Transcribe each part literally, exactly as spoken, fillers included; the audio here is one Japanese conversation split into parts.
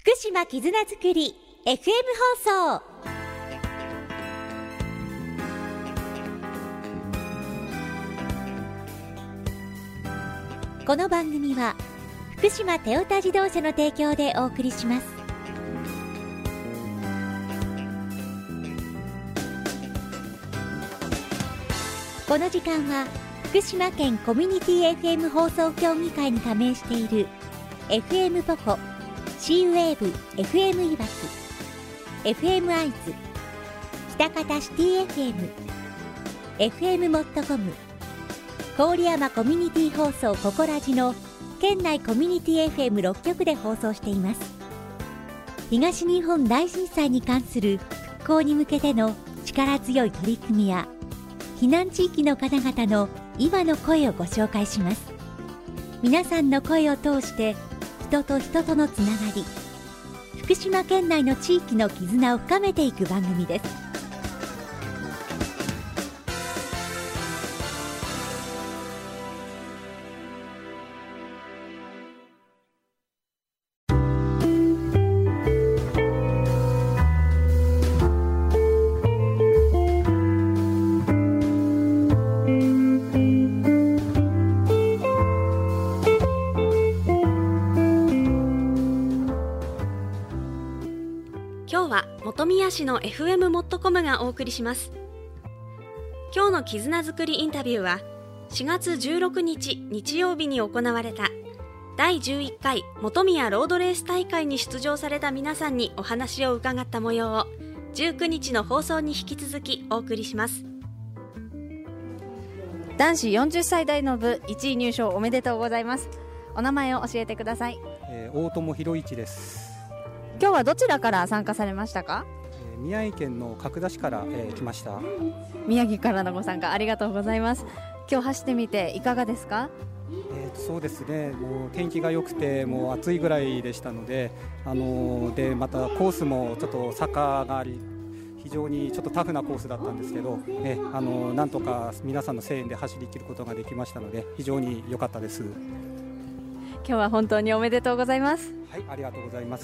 福島絆づくり エフエム 放送。この番組は福島トヨタ自動車の提供でお送りします。この時間は福島県コミュニティ エフエム 放送協議会に加盟している エフエム ポコ、シーウェーブ エフエム いわき、エフエム 会津、喜多方シティ エフエム、エフエム モットコム、郡山コミュニティ放送ココラジの県内コミュニティ エフエムろっ 局で放送しています。東日本大震災に関する復興に向けての力強い取り組みや避難地域の方々の今の声をご紹介します。皆さんの声を通して人と人とのつながり、福島県内の地域の絆を深めていく番組です。 今日は本宮市の エフエム モットコムがお送りします。今日の絆づくりインタビューはしがつじゅうろくにち日曜日に行われただいじゅういっかい本宮ロードレース大会に出場された皆さんにお話を伺った模様をじゅうくにちの放送に引き続きお送りします。 男子よんじゅっさい代の部いちい入賞おめでとうございます。お名前を教えてください。 えー、大友博一です。 今日はどちらから参加されましたか？ えー、宮城県の角田市から、えー、来ました。 宮城からのご参加ありがとうございます。今日走ってみていかがですか？ えー、そうですね、もう天気が良くてもう暑いぐらいでしたので、あのー、でまたコースもちょっと坂があり非常にちょっとタフなコースだったんですけど、ね、あのー、なんとか皆さんの声援で走り切ることができましたので非常に良かったです。 今日は本当におめでとうございます。 はい、ありがとうございます。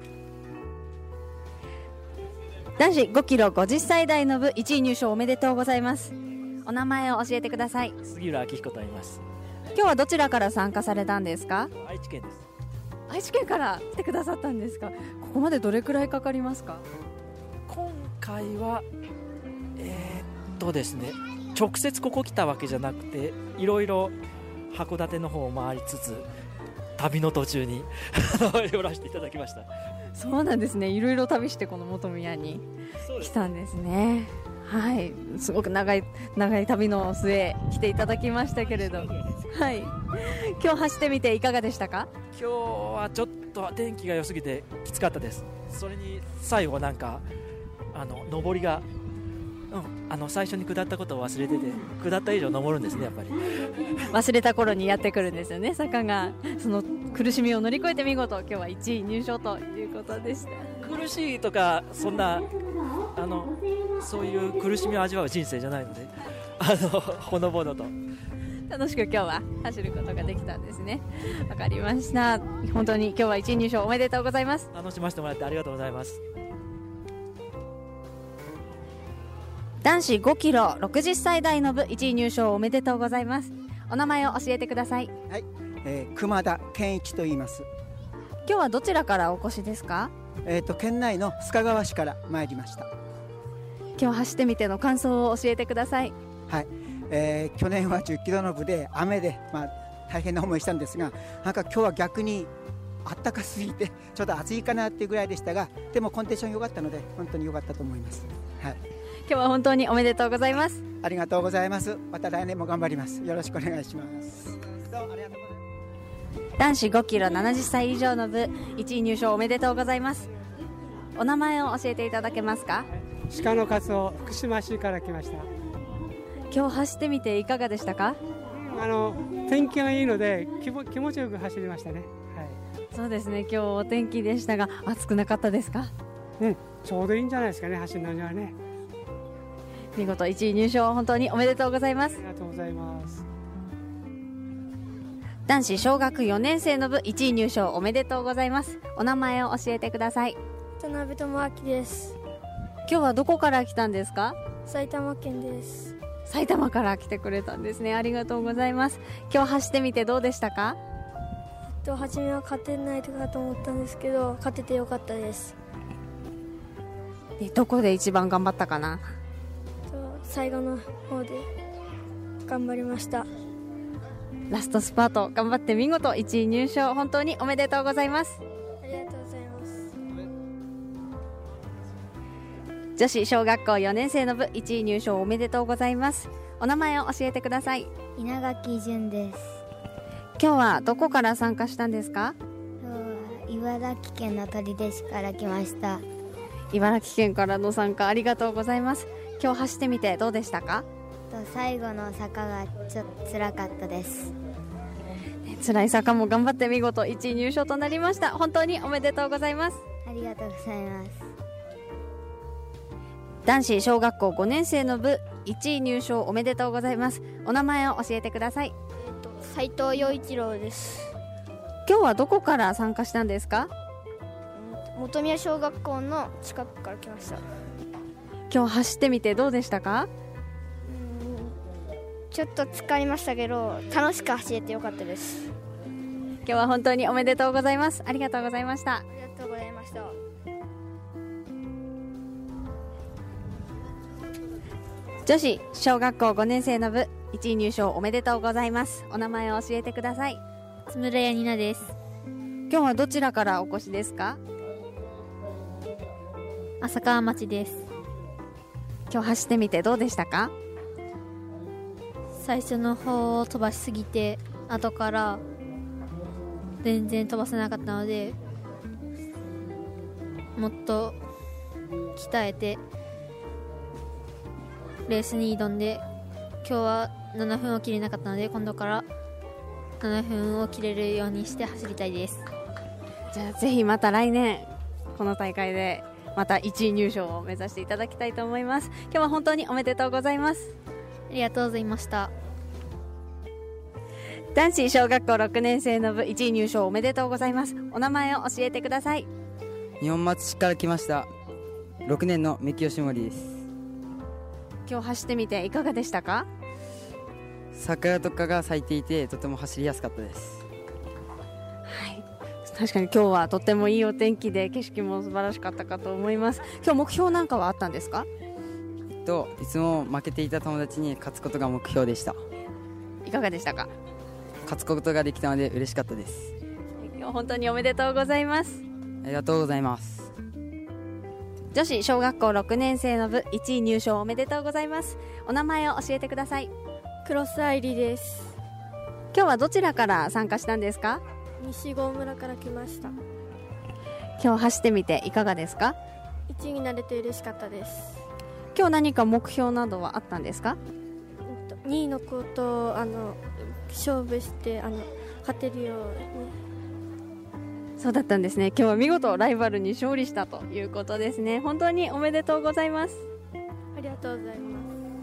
男子ごキロごじゅっさい代の部いちい入賞おめでとうございます。お名前を教えてください。 杉浦明彦と言います。 今日はどちらから参加されたんですか？ 愛知県です。 愛知県から来てくださったんですか？ここまでどれくらいかかりますか？ 今回はえー、っとですね直接ここ来たわけじゃなくていろいろ函館の方を回りつつ旅の途中に寄らせていただきました。 そうなんですね。いろいろ旅してこの本宮に来たんですね。はい、すごく長い長い旅の末来ていただきましたけれど、はい、今日走ってみていかがでしたか？ 今日はちょっと天気が良すぎてきつかったです。それに最後なんかあの上りが、うん、あの最初に下ったことを忘れてて下った以上登るんですね。やっぱり忘れた頃にやってくるんですよね、坂が。その苦しみを乗り越えて見事今日はいちい入賞ということでした。 苦しいとかそんなあのそういう苦しみを味わう人生じゃないので、あのほのぼのと楽しく今日は走ることができたんですね。わかりました。本当に今日はいちい入賞おめでとうございます。 楽しませてもらってありがとうございます。 男子ごキロろくじゅっさい代の部いちい入賞おめでとうございます。お名前を教えてください。 はい、えー、熊田健一と言います。 今日はどちらからお越しですか？ えーと県内の須賀川市から参りました。 今日走ってみての感想を教えてください。 はい、えー、去年はじゅっキロの部で雨で、まあ、大変な思いしたんですが、なんか今日は逆にあったかすぎてちょっと暑いかなっていうぐらいでしたが、でもコンディション良かったので本当に良かったと思います。はい、 今日は本当におめでとうございます。 ありがとうございます。また来年も頑張ります。よろしくお願いします。どうもありがとうございます。 男子ごキロななじゅっさい以上の部いちい入賞おめでとうございます。お名前を教えていただけますか？ 鹿の勝夫、福島市から来ました。 今日走ってみていかがでしたか？ あの天気がいいので気も気持ちよく走りましたね。はい、 そうですね。今日お天気でしたが暑くなかったですか？ うん、ちょうどいいんじゃないですかね、走るのにはね。 見事いちい入賞本当におめでとうございます。 ありがとうございます。 男子小学よねん生の部いちい入賞おめでとうございます。お名前を教えてください。 田辺智明です。 今日はどこから来たんですか？ 埼玉県です。 埼玉から来てくれたんですね。ありがとうございます。今日走ってみてどうでしたか？ えっと初めは勝てないかと思ったんですけど、勝ててよかったです。 でどこで一番頑張ったかな？ と最後の方で頑張りました。 ラストスパート頑張って見事いちい入賞、本当におめでとうございます。 ありがとうございます。 女子小学校よねん生の部いちい入賞おめでとうございます。お名前を教えてください。 稲垣純です。 今日はどこから参加したんですか？ 今日は茨城県の取手市から来ました。 茨城県からの参加ありがとうございます。今日走ってみてどうでしたか？ 最後の坂がちょっと辛かったです。 辛い坂も頑張って見事いちい入賞となりました。本当におめでとうございます。 ありがとうございます。 男子小学校ごねん生の部いちい入賞おめでとうございます。お名前を教えてください。 えっと斉藤陽一郎です。 今日はどこから参加したんですか？ 本宮小学校の近くから来ました。 今日走ってみてどうでしたか？ ちょっと疲れましたけど楽しく走れてよかったです。 今日は本当におめでとうございます。ありがとうございました。 ありがとうございました。 女子小学校ごねん生の部いちい入賞おめでとうございます。お名前を教えてください。 津村谷里奈です。 今日はどちらからお越しですか？ 浅川町です。 今日走ってみてどうでしたか？ 最初の方を飛ばしすぎて後から全然飛ばせなかったので、もっと鍛えてレースに挑んで、今日はななふんを切れなかったので今度からななふんを切れるようにして走りたいです。 じゃあぜひまた来年この大会でまたいちい入賞を目指していただきたいと思います。今日は本当におめでとうございます。 ありがとうございました。 男子小学校ろくねん生の部いちい入賞おめでとうございます。お名前を教えてください。 日本松市から来ましたろくねんの三木義盛です。 今日走ってみていかがでしたか？ 桜とかが咲いていてとても走りやすかったです。 はい、確かに今日はとってもいいお天気で景色も素晴らしかったかと思います。今日目標なんかはあったんですか？ えっといつも負けていた友達に勝つことが目標でした。 いかがでしたか？ 勝つことができたので嬉しかったです。 今日本当におめでとうございます。 ありがとうございます。 女子小学校ろくねん生の部いちい入賞おめでとうございます。お名前を教えてください。 黒須愛理です。 今日はどちらから参加したんですか？ 西郷村から来ました。 今日走ってみていかがですか？ いちいになれて嬉しかったです。 今日何か目標などはあったんですか？ にいの子とあの勝負してあの勝てるように。そうだったんですね。今日は見事ライバルに勝利したということですね。本当におめでとうございます。 ありがとうございます。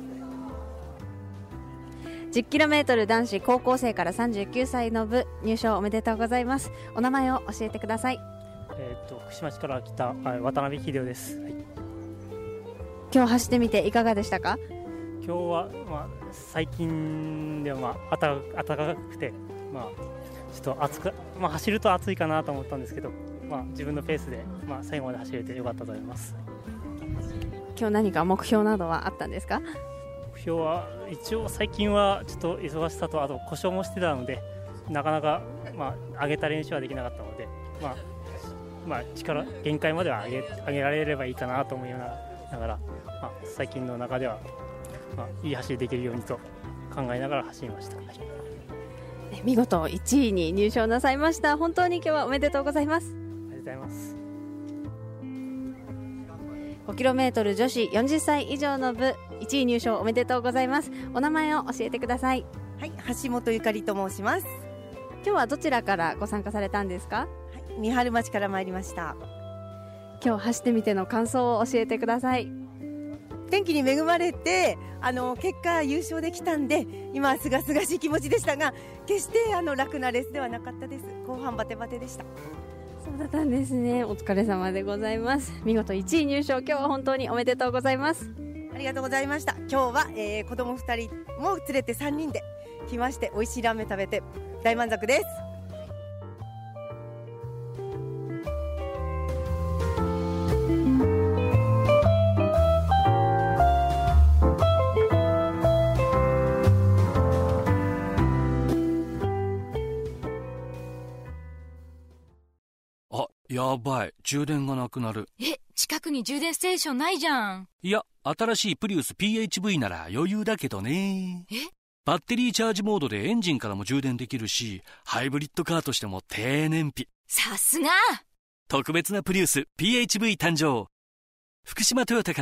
じゅっキロメートル 男子高校生からさんじゅうきゅうさいの部入賞おめでとうございます。お名前を教えてください。 えー、と福島市から来た渡辺秀夫です、はい、 今日走ってみていかがでしたか？ 今日は、まあ、最近では、まあ、暖かくて、まあ、ちょっと暑く、まあ、走ると暑いかなと思ったんですけど、まあ、自分のペースで、まあ、最後まで走れてよかったと思います。 今日何か目標などはあったんですか？ 目標は一応最近はちょっと忙しさとあと故障もしてたのでなかなか、まあ、上げた練習はできなかったので、まあまあ、力限界までは上げ、上げられればいいかなと思いながら、まあ、最近の中ではまあ、いい走りできるようにと考えながら走りました、はい、 見事いちいに入賞なさいました。本当に今日はおめでとうございます。 ありがとうございます。 ごキロメートル 女子よんじゅっさい以上の部いちい入賞おめでとうございます。お名前を教えてください。 はい、橋本ゆかりと申します。 今日はどちらからご参加されたんですか？ はい、三春町から参りました。 今日走ってみての感想を教えてください。 天気に恵まれてあの結果優勝できたんで今はすがすがしい気持ちでしたが、決してあの楽なレースではなかったです。後半バテバテでした。 そうだったんですね。お疲れ様でございます。見事いちい入賞、今日は本当におめでとうございます。 ありがとうございました。今日は、えー、子供ふたりも連れてさんにんで来まして、美味しいラーメン食べて大満足です。 やばい、充電がなくなる。 え、近くに充電ステーションないじゃん。 いや、新しいプリウス ピーエイチブイ なら余裕だけどね。 え、 バッテリーチャージモードでエンジンからも充電できるし、ハイブリッドカーとしても低燃費。 さすが。 特別なプリウス ピーエイチブイ 誕生。福島トヨタから。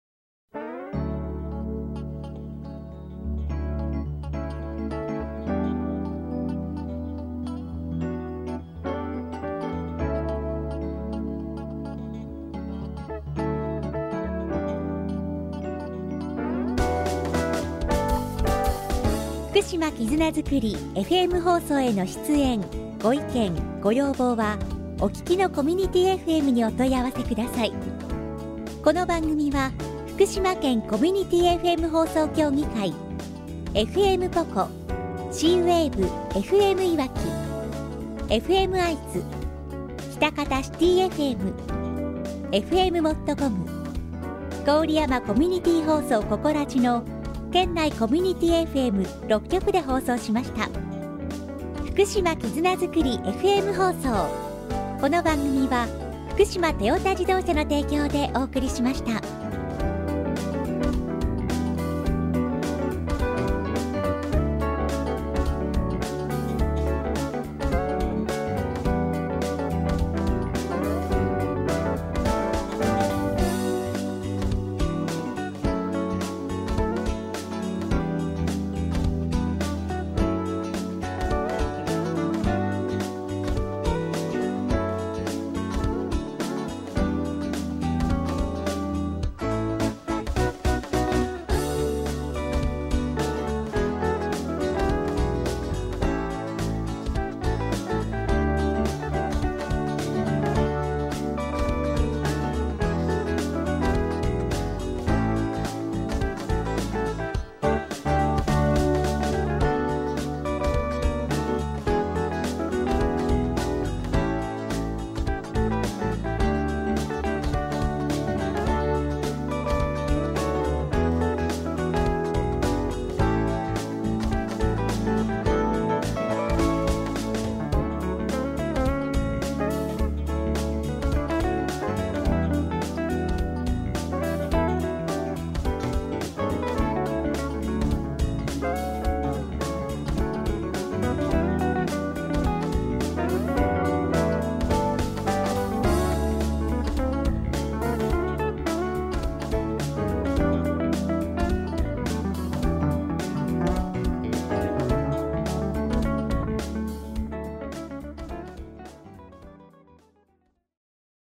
福島絆づくり エフエム 放送への出演ご意見ご要望はお聞きのコミュニティ エフエム にお問い合わせください。この番組は福島県コミュニティ エフエム 放送協議会 エフエム ポコ C ウェーブ エフエム いわき エフエム 愛知北方シティ エフエム エフエム モットコム郡山コミュニティ放送ココラジの県内コミュニティ エフエムろっきょくで放送しました。福島絆づくり エフエム 放送。この番組は福島トヨタ自動車の提供でお送りしました。